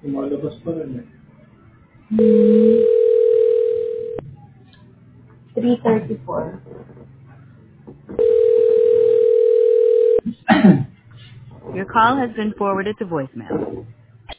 Lumalabas pa rin eh. 3:34. Your call has been forwarded to voicemail.